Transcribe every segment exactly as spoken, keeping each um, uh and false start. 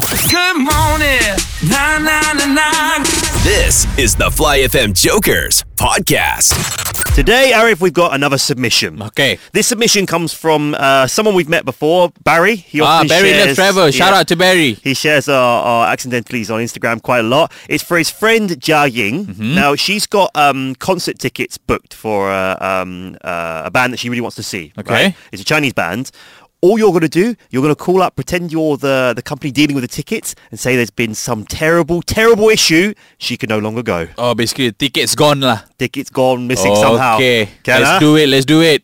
Good morning. Na, na, na, na. This is the Fly F M Jokers podcast. Today, Arif, we've got another submission. Okay. This submission comes from uh, someone we've met before, Barry. He Ah, often Barry shares, Loves Travel. Shout yeah, out to Barry. He shares our, our accidentallys on Instagram quite a lot. It's for his friend Jia Ying. Mm-hmm. Now, she's got um, concert tickets booked for uh, um, uh, a band that she really wants to see. Okay. Right? It's a Chinese band. All you're going to do, you're going to call up, pretend you're the, the company dealing with the tickets and say there's been some terrible, terrible issue. She can no longer go. Oh, basically, ticket's gone lah. Tickets gone, missing somehow. Okay. Can let's I? do it. Let's do it.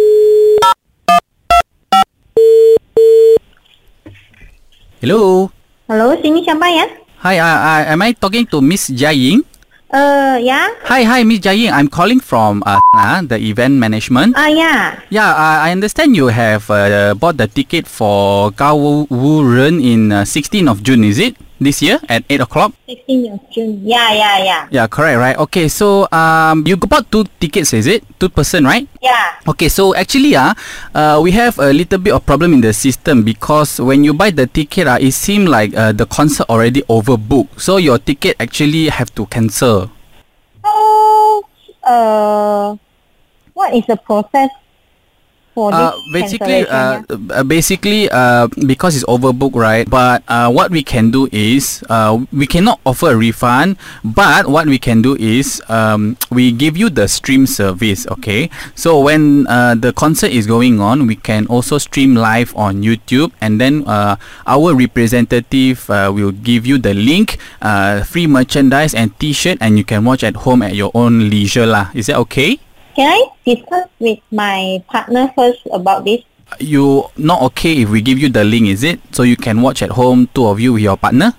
Hello. Hello, sini siapa ya? Hi, uh, uh, am I talking to Miss Jia Ying? Uh, ya. Hi, hi, Miss Jia Ying. I'm calling from uh, the event management. Ah, ya. Yeah, uh, I understand you have uh, bought the ticket for Gao Wu Ren in uh, sixteenth of June, is it? This year at eight o'clock? sixteenth of June. Ya, ya, ya. Yeah, correct, right? Okay, so um, you bought two tickets, is it? Two person, right? Ya. Okay, so actually, uh, uh, we have a little bit of problem in the system because when you buy the ticket, uh, it seems like uh, the concert already overbooked. So your ticket actually have to cancel. So, uh, what is the process for this Uh, basically, uh, cancellation, uh, basically, uh, because it's overbooked, right? But uh, what we can do is, uh, we cannot offer a refund. But what we can do is, um, we give you the stream service. Okay. So when uh, the concert is going on, we can also stream live on YouTube, and then uh, our representative uh, will give you the link, uh, free merchandise and T-shirt, and you can watch at home at your own leisure, lah. Is that okay? Can I discuss with my partner first about this? You not okay if we give you the link, is it? So you can watch at home, two of you with your partner?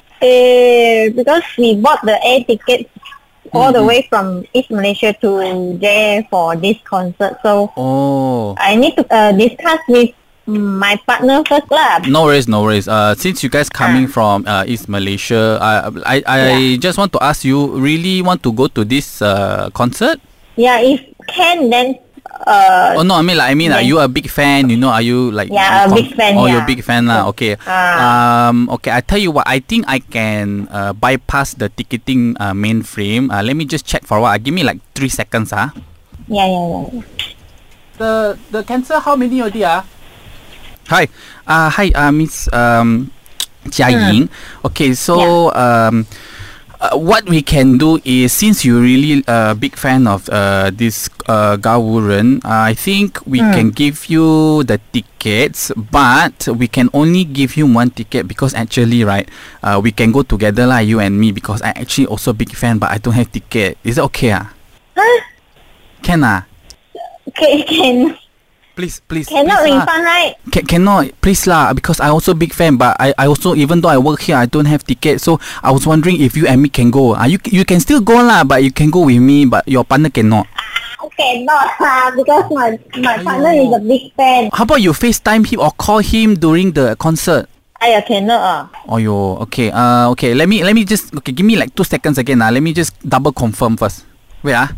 Uh, because we bought the air ticket all the way from East Malaysia to there for this concert. So Oh. I need to uh, discuss with my partner first lah. No worries, no worries. Uh, since you guys coming from uh, East Malaysia, I I, I Yeah. just want to ask you, really want to go to this uh, concert? Yeah, if can, then uh, Oh no, I mean like I mean, are yeah. you a big fan? You know, are you like Yeah, a con- big fan, Oh, yeah. you're a big fan lah. Okay. Ah. Um. Okay, I tell you what. I think I can uh, bypass the ticketing uh, mainframe. Uh, let me just check for a while. Give me like three seconds. Ah. yeah, yeah, yeah. The the cancel how many already ah? Hi. Uh hi uh Miss um Jia Ying. Okay, so um uh, what we can do is, since you're really a big fan of uh this uh Gao Wu Ren, uh, I think we can give you the tickets, but we can only give you one ticket because actually, right, uh we can go together lah, you and me, because I actually also big fan, but I don't have ticket. Is it okay ah? Huh? Can ah? Okay, can. Please, please. Cannot please, lah. refund, right? Can, cannot, please lah, because I also big fan, but I, I also, even though I work here, I don't have ticket, so I was wondering if you and me can go. Uh, you you can still go lah, but you can go with me, but your partner cannot. Cannot lah, because my my partner is a big fan. How about you FaceTime him or call him during the concert? I cannot ah. Oh yo, okay, uh, okay, let me let me just okay, give me like two seconds again. Ah, let me just double confirm first. Wait ah.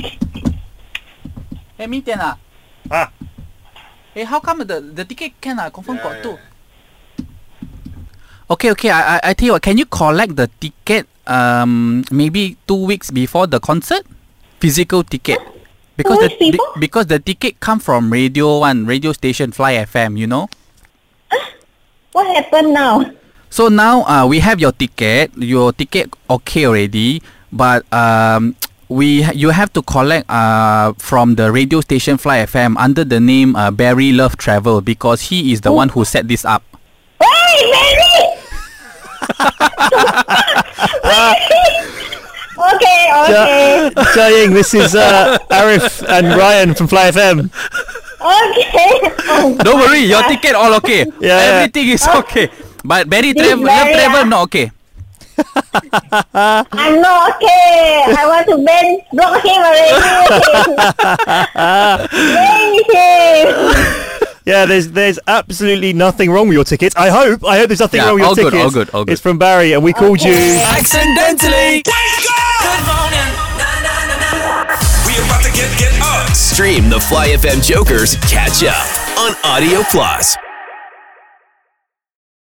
Hey, 明天啊。 Ah. Hey, how come the the ticket can ah confirm got two? Okay, okay. I, I I tell you what. Can you collect the ticket um maybe two weeks before the concert? Physical ticket. Because the Two weeks before? the- because the ticket come from Radio One radio station Fly F M. You know. What happened now? So now uh we have your ticket. Your ticket okay already, but um. We you have to collect uh from the radio station Fly F M under the name uh, Barry Love Travel, because he is the one who set this up. Hey, Mary! Okay, okay, Jia Ying, this is uh, Arif and Ryan from Fly F M. okay. Oh, Don't worry, your ticket all okay. Yeah, yeah. Everything is okay. But Barry This Travel, Love Barry, Travel ah. not okay. I'm not okay. I want to ban block him already. Ban him. Yeah, there's there's absolutely nothing wrong with your tickets. I hope. I hope there's nothing Yeah, wrong with all your good, tickets. all good, all good. It's from Barry, and we called you. Accidentally. Good morning. Na, na, na, na. We about to get get up. Stream the Fly F M Jokers catch up on Audio Plus.